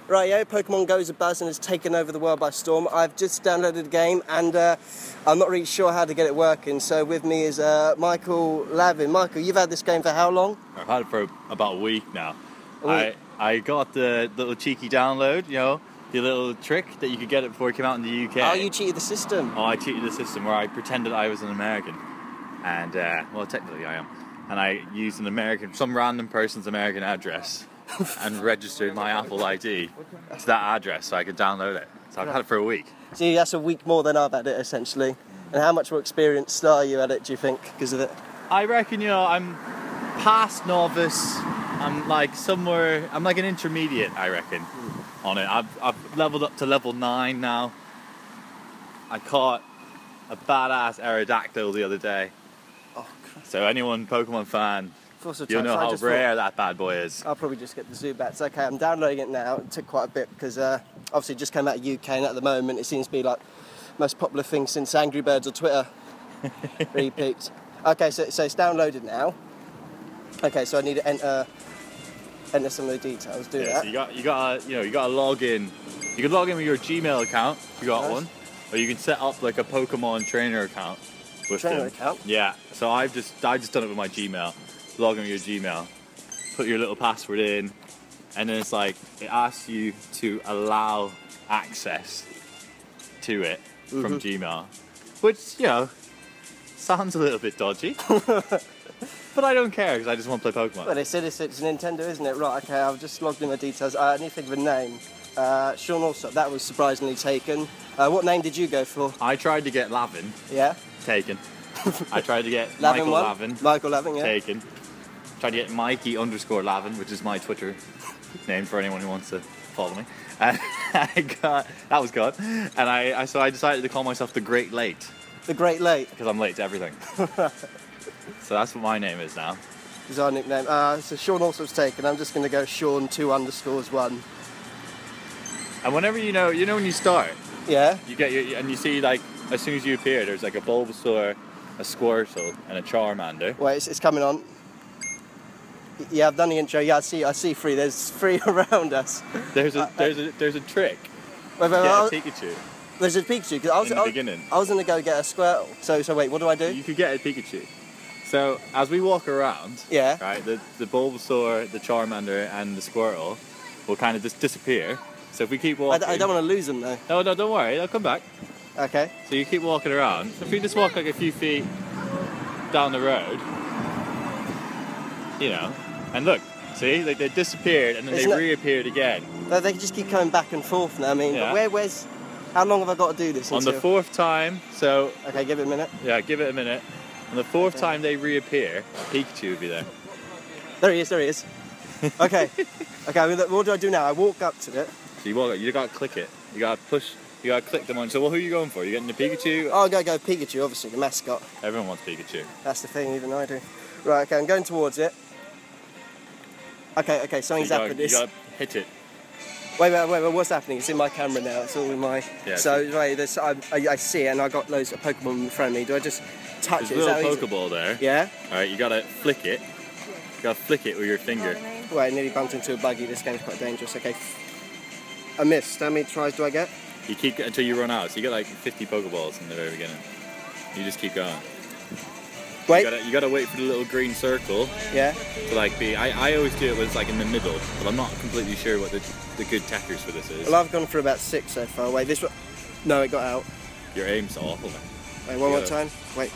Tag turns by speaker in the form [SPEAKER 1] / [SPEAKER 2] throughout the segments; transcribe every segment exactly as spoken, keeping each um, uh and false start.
[SPEAKER 1] Right, yeah, Pokemon Go is a buzz and has taken over the world by storm. I've just downloaded the game and uh, I'm not really sure how to get it working. So with me is uh, Michael Lavin. Michael, you've had this game for how long?
[SPEAKER 2] I've had it for about a week now.
[SPEAKER 1] A week?
[SPEAKER 2] I, I got the little cheeky download, you know, the little trick that you could get it before it came out in the U K.
[SPEAKER 1] Oh, you cheated the system.
[SPEAKER 2] Oh, I cheated the system where I pretended I was an American. And, uh, well, technically I am. And I used an American, some random person's American address and registered my Apple I D to that address so I could download it. So I've had it for a week.
[SPEAKER 1] See, that's a week more than I've had it, essentially. And how much more experienced are you at it, do you think, because of it?
[SPEAKER 2] I reckon, you know, I'm past novice. I'm like somewhere, I'm like an intermediate, I reckon, on it. I've, I've leveled up to level nine now. I caught a badass Aerodactyl the other day.
[SPEAKER 1] Oh,
[SPEAKER 2] so anyone Pokemon fan, you'll know how rare that bad boy is.
[SPEAKER 1] I'll probably just get the Zubats. Okay, I'm downloading it now. It took quite a bit because uh, obviously it just came out of U K and at the moment it seems to be like most popular thing since Angry Birds or Twitter. Really peaked. Okay, so, so it's downloaded now. Okay, so I need to enter enter some of the details. Do
[SPEAKER 2] yeah,
[SPEAKER 1] that.
[SPEAKER 2] So you got you got you know you got to log in. You can log in with your Gmail account if you got
[SPEAKER 1] Nice.
[SPEAKER 2] one, or you can set up like a Pokemon trainer account with
[SPEAKER 1] Trainer
[SPEAKER 2] them.
[SPEAKER 1] account?
[SPEAKER 2] Yeah. So I've just I just done it with my Gmail. Log in with your Gmail, put your little password in, and then it's like it asks you to allow access to it
[SPEAKER 1] Mm-hmm.
[SPEAKER 2] from Gmail, which you know sounds a little bit dodgy. But I don't care because I just want to play Pokemon.
[SPEAKER 1] Well, they said it's, it's Nintendo, isn't it? Right, okay, I've just logged in my details. Uh, I need to think of a name. Uh, Sean Allsop, that was surprisingly taken. Uh, what name did you go for?
[SPEAKER 2] I tried to get Lavin
[SPEAKER 1] Yeah?
[SPEAKER 2] taken. I tried to get
[SPEAKER 1] Lavin
[SPEAKER 2] Michael
[SPEAKER 1] one?
[SPEAKER 2] Lavin
[SPEAKER 1] Michael Lavin, yeah.
[SPEAKER 2] taken. Tried to get Mikey underscore Lavin, which is my Twitter name for anyone who wants to follow me. And I got that was good. And I, I so I decided to call myself the Great Late
[SPEAKER 1] The Great Late.
[SPEAKER 2] because I'm late to everything. So that's what my name is now.
[SPEAKER 1] Is our nickname. Uh, so Sean Allsop's taken. I'm just going to go Sean two underscores one.
[SPEAKER 2] And whenever you know, you know when you start,
[SPEAKER 1] Yeah?
[SPEAKER 2] you get your and you see like as soon as you appear, there's like a Bulbasaur, a Squirtle, and a Charmander.
[SPEAKER 1] Wait, it's, it's coming on. Y- Yeah, I've done the intro. Yeah, I see. I see three. There's three around us.
[SPEAKER 2] There's a
[SPEAKER 1] Uh,
[SPEAKER 2] there's a there's a trick.
[SPEAKER 1] Wait, wait, wait,
[SPEAKER 2] Get
[SPEAKER 1] I
[SPEAKER 2] a
[SPEAKER 1] was-
[SPEAKER 2] Pikachu.
[SPEAKER 1] there's a Pikachu. 'Cause I was,
[SPEAKER 2] In the
[SPEAKER 1] I was,
[SPEAKER 2] beginning.
[SPEAKER 1] I was going to go get a Squirtle. So, so wait, what do I do?
[SPEAKER 2] You could get a Pikachu. So as we walk around,
[SPEAKER 1] Yeah.
[SPEAKER 2] right, the the Bulbasaur, the Charmander, and the Squirtle will kind of just disappear. So if we keep
[SPEAKER 1] I,
[SPEAKER 2] walking,
[SPEAKER 1] d- I don't want to lose them though.
[SPEAKER 2] no, no, don't worry, they'll come back.
[SPEAKER 1] Okay.
[SPEAKER 2] So you keep walking around. If you just walk like a few feet down the road, you know, and look, see, like they disappeared and then
[SPEAKER 1] Isn't
[SPEAKER 2] they
[SPEAKER 1] it-
[SPEAKER 2] reappeared again.
[SPEAKER 1] They, they just keep coming back and forth now. I mean,
[SPEAKER 2] Yeah.
[SPEAKER 1] but where, where's? How long have I got to do this?
[SPEAKER 2] On the
[SPEAKER 1] until-
[SPEAKER 2] fourth time, so
[SPEAKER 1] Okay, give it a minute.
[SPEAKER 2] yeah, give it a minute. On the fourth time they reappear, Pikachu will be there.
[SPEAKER 1] There he is. There he is. Okay. Okay. I mean, what do I do now? I walk up to it.
[SPEAKER 2] So you walk, you gotta click it. You gotta push. You gotta click them on. So well, who are you going for? You getting the Pikachu?
[SPEAKER 1] Oh, I gotta go Pikachu, obviously the mascot.
[SPEAKER 2] Everyone wants Pikachu.
[SPEAKER 1] That's the thing. Even I do. Right. Okay. I'm going towards it. Okay. Okay.
[SPEAKER 2] So
[SPEAKER 1] Something's
[SPEAKER 2] you gotta,
[SPEAKER 1] happened.
[SPEAKER 2] you
[SPEAKER 1] It's-
[SPEAKER 2] gotta hit it.
[SPEAKER 1] Wait, wait, wait, wait. What's happening? It's in my camera now. It's all in my.
[SPEAKER 2] Yeah,
[SPEAKER 1] so right, there's, I, I, I see it, and I got loads of Pokemon in front of me. Do I just touch
[SPEAKER 2] There's
[SPEAKER 1] it?
[SPEAKER 2] a
[SPEAKER 1] Is
[SPEAKER 2] little
[SPEAKER 1] that easy?
[SPEAKER 2] Pokeball there.
[SPEAKER 1] Yeah.
[SPEAKER 2] All right, you gotta flick it. You gotta flick it with your finger.
[SPEAKER 1] Wait, I nearly bumped into a buggy. This game's quite dangerous. Okay. I missed. How many tries do I get?
[SPEAKER 2] You keep until you run out. So you get like fifty Pokeballs in the very beginning. You just keep going.
[SPEAKER 1] Wait.
[SPEAKER 2] You gotta, you gotta wait for the little green circle
[SPEAKER 1] Yeah.
[SPEAKER 2] to like be. I, I always do it when it's like in the middle, but I'm not completely sure what the the good techers for this is.
[SPEAKER 1] Well, I've gone for about six so far. Wait, this one. No, it got out.
[SPEAKER 2] Your aim's awful, man.
[SPEAKER 1] Wait, one
[SPEAKER 2] You
[SPEAKER 1] more
[SPEAKER 2] gotta-
[SPEAKER 1] time. Wait.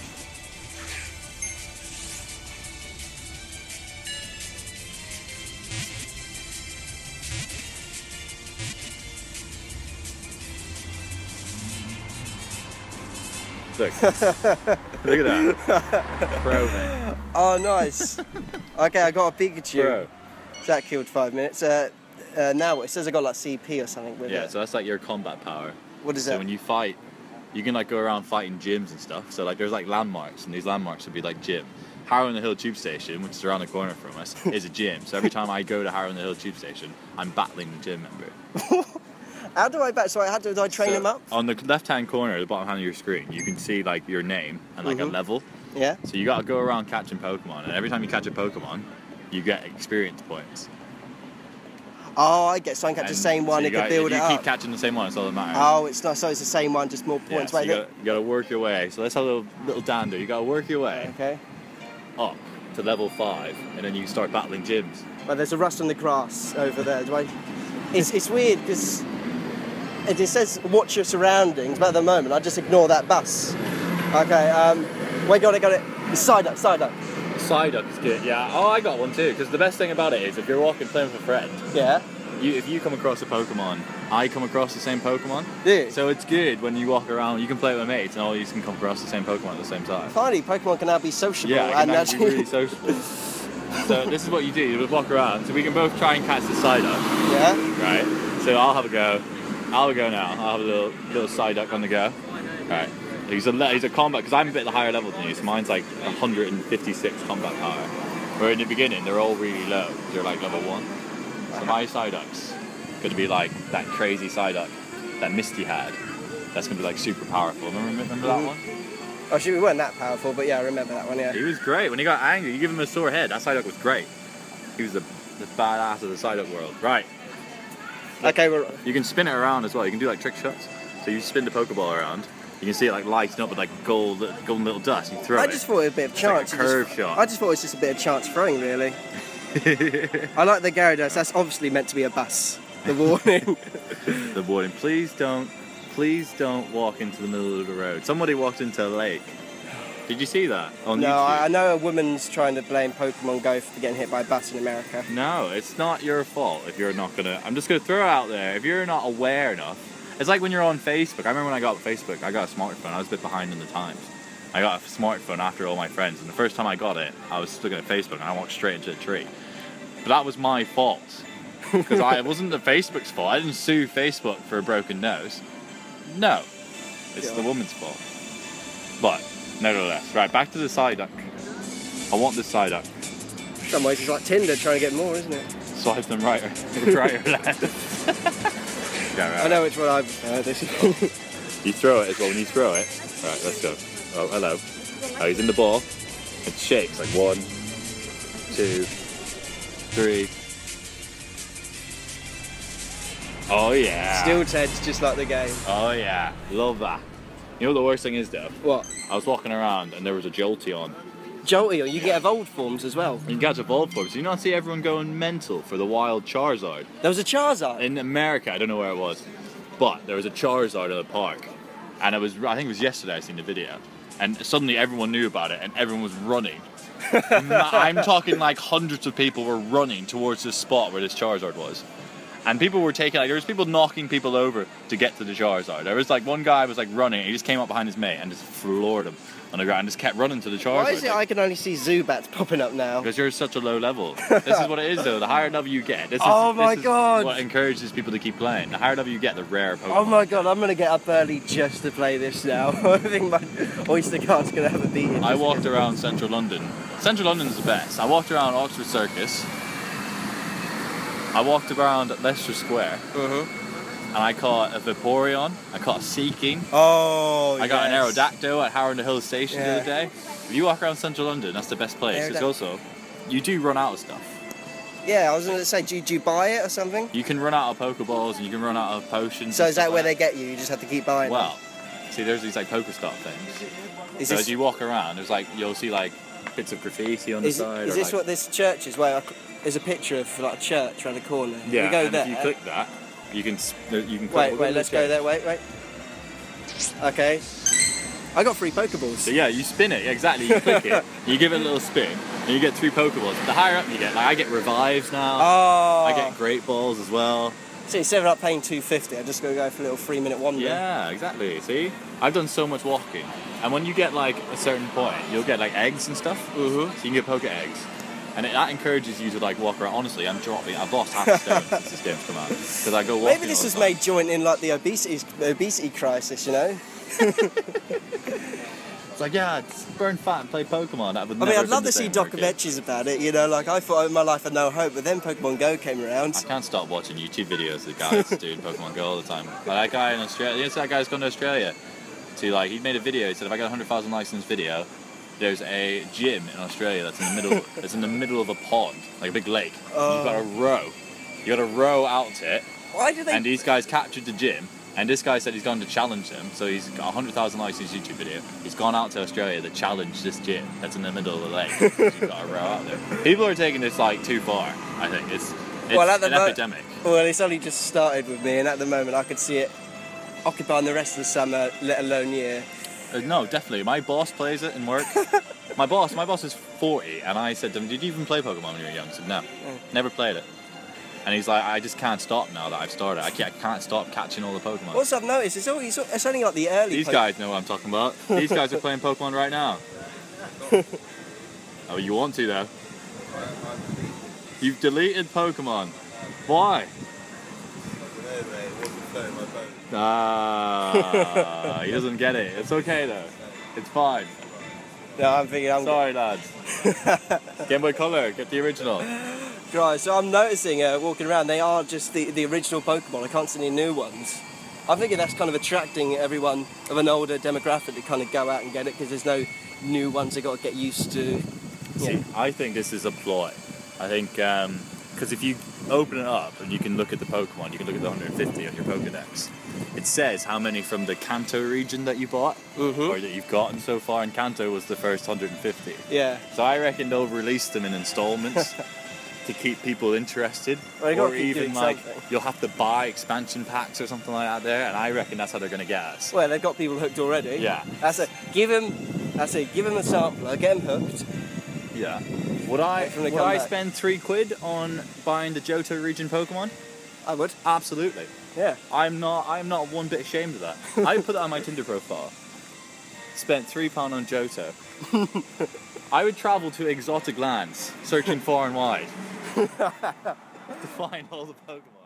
[SPEAKER 2] Look, look at that. Pro, man.
[SPEAKER 1] Oh, nice. Okay, I got a Pikachu.
[SPEAKER 2] Pro.
[SPEAKER 1] That killed five minutes. Uh, uh, now what? It says I got like C P or something with
[SPEAKER 2] Yeah,
[SPEAKER 1] it.
[SPEAKER 2] so that's like your combat power.
[SPEAKER 1] What is
[SPEAKER 2] So
[SPEAKER 1] that?
[SPEAKER 2] when you fight, you can like go around fighting gyms and stuff. So like there's like landmarks, and these landmarks would be like gym. Harrow on the Hill Tube Station, which is around the corner from us, is a gym. So every time I go to Harrow on the Hill Tube Station, I'm battling the gym member.
[SPEAKER 1] How do I back? So how do I train
[SPEAKER 2] So
[SPEAKER 1] him up?
[SPEAKER 2] On the left-hand corner, the bottom hand of your screen, you can see like your name and like
[SPEAKER 1] Mhm.
[SPEAKER 2] a level.
[SPEAKER 1] Yeah.
[SPEAKER 2] So you gotta go around catching Pokemon, and every time you catch a Pokemon, you get experience points.
[SPEAKER 1] Oh, I get so I can catch the
[SPEAKER 2] And
[SPEAKER 1] same one,
[SPEAKER 2] so
[SPEAKER 1] it
[SPEAKER 2] you
[SPEAKER 1] can
[SPEAKER 2] got-
[SPEAKER 1] build
[SPEAKER 2] if
[SPEAKER 1] it
[SPEAKER 2] you
[SPEAKER 1] up.
[SPEAKER 2] keep catching the same one, it's all that matters.
[SPEAKER 1] Oh, it's not, so it's the same one, just more
[SPEAKER 2] yeah,
[SPEAKER 1] points.
[SPEAKER 2] so
[SPEAKER 1] Wait,
[SPEAKER 2] you
[SPEAKER 1] look.
[SPEAKER 2] got, you got to work your way. So let's have a little, little dander. You got to work your way
[SPEAKER 1] Okay.
[SPEAKER 2] up to level five, and then you start battling gyms.
[SPEAKER 1] Well, there's a rust on the grass over there. Do I? It's, it's weird because it, it says watch your surroundings, but at the moment I just ignore that bus. Okay, um, wait, got it, got it. Side up, side up.
[SPEAKER 2] Side up is good, yeah. Oh, I got one too, because the best thing about it is if you're walking playing with a friend,
[SPEAKER 1] Yeah.
[SPEAKER 2] you, if you come across a Pokemon, I come across the same Pokemon.
[SPEAKER 1] Yeah.
[SPEAKER 2] So it's good when you walk around, you can play with mates and all you can come across the same Pokemon at the same time.
[SPEAKER 1] Finally, Pokemon can now be sociable
[SPEAKER 2] Yeah, it
[SPEAKER 1] and
[SPEAKER 2] can actually be
[SPEAKER 1] actually.
[SPEAKER 2] really sociable. So this is what you do, you just walk around, so we can both try and catch the Psyduck,
[SPEAKER 1] Yeah.
[SPEAKER 2] right? So I'll have a go, I'll have a go now, I'll have a little, little Psyduck on the go. Right. He's a, le- he's a combat, because I'm a bit higher level than you, so mine's like one hundred fifty-six combat power. Where in the beginning, they're all really low, they're like level one. So my Psyduck's going to be like that crazy Psyduck that Misty had. That's going to be like super powerful. Remember, remember that one?
[SPEAKER 1] Oh, shoot, we weren't that powerful, but yeah, I remember that one. Yeah.
[SPEAKER 2] He was great. When he got angry, you give him a sore head. That Psyduck was great. He was the, the badass of the Psyduck world. Right.
[SPEAKER 1] Okay, we're.
[SPEAKER 2] You can spin it around as well. You can do like trick shots. So you spin the Pokeball around. You can see it like lighting up with like gold, golden little dust. You throw
[SPEAKER 1] I
[SPEAKER 2] it.
[SPEAKER 1] just thought it was a bit of
[SPEAKER 2] It's like
[SPEAKER 1] chance.
[SPEAKER 2] a
[SPEAKER 1] You just-
[SPEAKER 2] curve shot.
[SPEAKER 1] I just thought it was just a bit of chance throwing, really. I like the Gyarados. That's obviously meant to be a bus. The warning.
[SPEAKER 2] The warning. Please don't, please don't walk into the middle of the road. Somebody walked into a lake. Did you see that on
[SPEAKER 1] No,
[SPEAKER 2] YouTube?
[SPEAKER 1] I, I know a woman's trying to blame Pokemon Go for getting hit by a bus in America.
[SPEAKER 2] No, it's not your fault if you're not gonna. I'm just gonna throw it out there. If you're not aware enough, it's like when you're on Facebook. I remember when I got Facebook, I got a smartphone. I was a bit behind in the times. I got a smartphone after all my friends, and the first time I got it, I was looking at Facebook and I walked straight into a tree. But that was my fault because I it wasn't the Facebook's fault. I didn't sue Facebook for a broken nose. No, it's
[SPEAKER 1] Yeah.
[SPEAKER 2] the woman's fault. But nevertheless, right back to the Psyduck. I want this Psyduck.
[SPEAKER 1] In some ways, it's like Tinder trying to get more, isn't it?
[SPEAKER 2] Swipe them right or right or left. Yeah, right.
[SPEAKER 1] I know which one I've heard. This.
[SPEAKER 2] You throw it as well. When you throw it, right, let's go. Oh, hello. Oh, he's in the ball. It shakes like one, two, three. Oh yeah.
[SPEAKER 1] Still tense, just like the game.
[SPEAKER 2] Oh yeah. Love that. You know what the worst thing is though?
[SPEAKER 1] What?
[SPEAKER 2] I was walking around and there was a Jolteon.
[SPEAKER 1] Jolteon, you get evolved forms as well.
[SPEAKER 2] You can catch evolved forms. You not see everyone going mental for the wild Charizard.
[SPEAKER 1] There was a Charizard.
[SPEAKER 2] In America, I don't know where it was, but there was a Charizard at the park, and it was I think it was yesterday I seen the video, and suddenly everyone knew about it and everyone was running. Ma- I'm talking like hundreds of people were running towards this spot where this Charizard was, and people were taking like there was people knocking people over to get to the Charizard. There was like one guy was like running, and he just came up behind his mate and just floored him on the ground and just kept running to the Charizard.
[SPEAKER 1] Why is it I can only see Zubats popping up now?
[SPEAKER 2] Because you're such a low level. This is what it is though. The higher level you get, this is,
[SPEAKER 1] Oh my
[SPEAKER 2] this is
[SPEAKER 1] God.
[SPEAKER 2] what encourages people to keep playing. The higher level you get, the rarer Pokemon.
[SPEAKER 1] Oh my god, I'm gonna get up early just to play this now. I think my Oyster card's gonna have a beating.
[SPEAKER 2] I walked around central London. Central London's the best. I walked around Oxford Circus. I walked around Leicester Square.
[SPEAKER 1] Mm-hmm.
[SPEAKER 2] And I caught a Vaporeon. I caught a Seaking.
[SPEAKER 1] Oh,
[SPEAKER 2] I got
[SPEAKER 1] yes.
[SPEAKER 2] an Aerodactyl at Howard Hill Station the
[SPEAKER 1] Yeah.
[SPEAKER 2] other day. If you walk around central London, that's the best place. It's
[SPEAKER 1] Aerodac-
[SPEAKER 2] also, you do run out of stuff.
[SPEAKER 1] Yeah, I was gonna say, do you, do you buy it or something?
[SPEAKER 2] You can run out of Pokeballs and you can run out of potions.
[SPEAKER 1] So
[SPEAKER 2] and
[SPEAKER 1] is that
[SPEAKER 2] stuff
[SPEAKER 1] where
[SPEAKER 2] like
[SPEAKER 1] they get you? You just have to keep buying
[SPEAKER 2] Well, see, there's these like Pokestop things.
[SPEAKER 1] them? Is
[SPEAKER 2] So
[SPEAKER 1] this,
[SPEAKER 2] as you walk around, there's like you'll see like bits of graffiti on the
[SPEAKER 1] is,
[SPEAKER 2] side.
[SPEAKER 1] is
[SPEAKER 2] or,
[SPEAKER 1] this
[SPEAKER 2] like,
[SPEAKER 1] what this church is? Where I c- there's a picture of like a church around the corner.
[SPEAKER 2] Yeah,
[SPEAKER 1] we go
[SPEAKER 2] and
[SPEAKER 1] there.
[SPEAKER 2] if you click that, you can s- you can. Click,
[SPEAKER 1] Wait,
[SPEAKER 2] we'll
[SPEAKER 1] wait,
[SPEAKER 2] to
[SPEAKER 1] let's
[SPEAKER 2] the
[SPEAKER 1] go
[SPEAKER 2] church.
[SPEAKER 1] there. Wait, wait. Okay. I got three Pokeballs.
[SPEAKER 2] So yeah, you spin it, yeah, exactly, you click it, you give it a little spin, and you get three Pokeballs. The higher up you get, like I get revives now,
[SPEAKER 1] Oh.
[SPEAKER 2] I get great balls as well.
[SPEAKER 1] See, instead of like paying two fifty, I'm just gonna go for a little three minute wander.
[SPEAKER 2] Yeah, exactly, see? I've done so much walking, and when you get like a certain point, you'll get like eggs and stuff,
[SPEAKER 1] Mm-hmm.
[SPEAKER 2] so you can get Poke eggs. And it, that encourages you to like walk around. Honestly, I'm dropping, I've lost half a stone since this game's come out. Because I go walking
[SPEAKER 1] Maybe this
[SPEAKER 2] all
[SPEAKER 1] was
[SPEAKER 2] the time.
[SPEAKER 1] made joint in like the obesity obesity crisis, you know?
[SPEAKER 2] It's like, yeah, it's burn fat and play Pokemon. That would
[SPEAKER 1] I
[SPEAKER 2] never
[SPEAKER 1] mean, I'd
[SPEAKER 2] have
[SPEAKER 1] love
[SPEAKER 2] been
[SPEAKER 1] to
[SPEAKER 2] the
[SPEAKER 1] see
[SPEAKER 2] same for a kid.
[SPEAKER 1] documentaries about it, you know, like I thought my life had no hope, but then Pokemon Go came around.
[SPEAKER 2] I can't stop watching YouTube videos of guys doing Pokemon Go all the time. Like that guy in Australia, yes, that guy's gone to Australia to like, he made a video, he said if I get one hundred thousand likes in this video, there's a gym in Australia that's in the middle, it's in the middle of a pond, like a big lake.
[SPEAKER 1] Oh.
[SPEAKER 2] You've got to row You got to row out to it.
[SPEAKER 1] Why do they?
[SPEAKER 2] And these guys captured the gym. And this guy said he's going to challenge them. So he's got one hundred thousand likes in his YouTube video. He's gone out to Australia to challenge this gym that's in the middle of the lake. You've got to row out there. People are taking this like too far. I think it's it's
[SPEAKER 1] Well, at the
[SPEAKER 2] an
[SPEAKER 1] mo-
[SPEAKER 2] epidemic.
[SPEAKER 1] Well, it's only just started with me, and at the moment I could see it occupying the rest of the summer, let alone year.
[SPEAKER 2] Uh, no, definitely. My boss plays it in work. my boss, my boss is forty, and I said to him, "Did you even play Pokemon when you were young?" He said, "No, never played it." And he's like, "I just can't stop now that I've started. I can't, I can't stop catching all the Pokemon."
[SPEAKER 1] Also, I've noticed it's always it's only like the early.
[SPEAKER 2] These
[SPEAKER 1] po-
[SPEAKER 2] guys know what I'm talking about. These guys are playing Pokemon right now. Oh, you want to though? You've deleted Pokemon. Why? Ah, he doesn't get it. It's okay though. It's fine.
[SPEAKER 1] No, I'm thinking I'm
[SPEAKER 2] Sorry, lads. Game Boy Color, get the original.
[SPEAKER 1] Right, so I'm noticing uh, walking around, they are just the, the original Pokemon. I can't see any new ones. I'm thinking that's kind of attracting everyone of an older demographic to kind of go out and get it because there's no new ones they got to get used to.
[SPEAKER 2] See,
[SPEAKER 1] Yeah.
[SPEAKER 2] I think this is a ploy. I think because if you open it up and you can look at the Pokemon, you can look at the one hundred fifty on your Pokedex. It says how many from the Kanto region that you bought
[SPEAKER 1] Mhm.
[SPEAKER 2] or that you've gotten so far, and Kanto was the first one hundred fifty.
[SPEAKER 1] Yeah.
[SPEAKER 2] So I reckon they'll release them in installments to keep people interested,
[SPEAKER 1] Well, they gotta
[SPEAKER 2] or
[SPEAKER 1] keep
[SPEAKER 2] even
[SPEAKER 1] doing
[SPEAKER 2] like
[SPEAKER 1] something.
[SPEAKER 2] you'll have to buy expansion packs or something like that there, and I reckon that's how they're going to get us.
[SPEAKER 1] Well, they've got people hooked already.
[SPEAKER 2] Yeah.
[SPEAKER 1] That's it. Give him, that's it. Give him a sampler, get him hooked.
[SPEAKER 2] Yeah. Would I
[SPEAKER 1] Wait for them to
[SPEAKER 2] would
[SPEAKER 1] come
[SPEAKER 2] I
[SPEAKER 1] back.
[SPEAKER 2] spend three quid on buying the Johto region Pokemon?
[SPEAKER 1] I would.
[SPEAKER 2] Absolutely.
[SPEAKER 1] Yeah.
[SPEAKER 2] I'm not. I'm not one bit ashamed of that. I put that on my Tinder profile. Spent three pound on Johto. I would travel to exotic lands, searching far and wide, to find all the Pokemon.